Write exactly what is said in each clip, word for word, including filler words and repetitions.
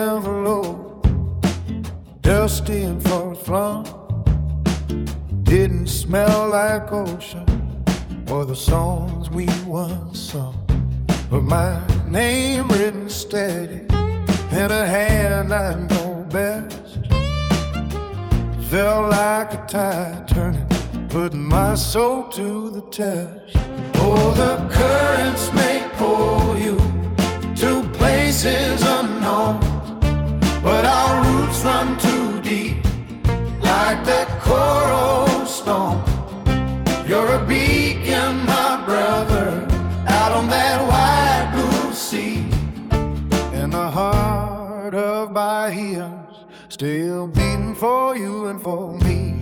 envelope, dusty and far flung. Didn't smell like ocean or the songs we once sung, but my name written steady in a hand I know best. Felt like a tide turning, putting my soul to the test. Oh, the currents may pull you to places unknown, but our roots run too deep, like that coral stone. You're a beacon, my brother, out on that wide blue sea. In the heart of Bahia's, still beating for you and for me.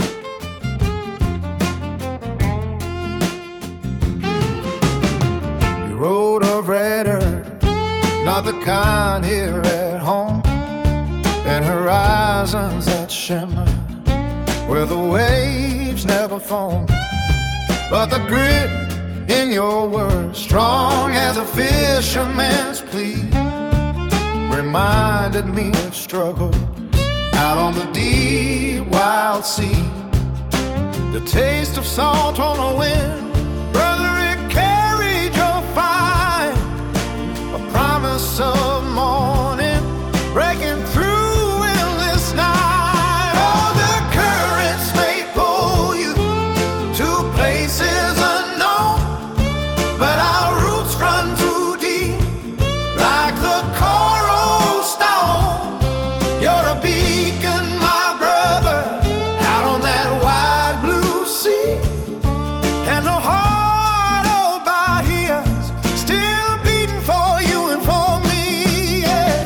You wrote of red earth, not the kind here at home, and horizons that shimmer where the waves never foam. But the grit in your words, strong as a fisherman's plea, reminded me of struggle out on the deep wild sea. The taste of salt on a wind, brother, it carried your fire. A promise of morning breaking through endless night. Oh, the currents may pull you to places unknown, but our roots run too deep, like the coral stone. You're a beacon, my brother, out on that wide blue sea. And the heart of Bahia's still beating for you and for me, yeah.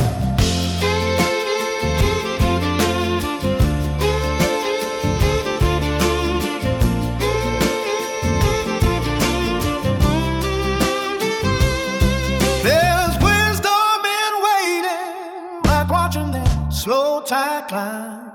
There's wisdom in waiting, like watching that slow tide climb.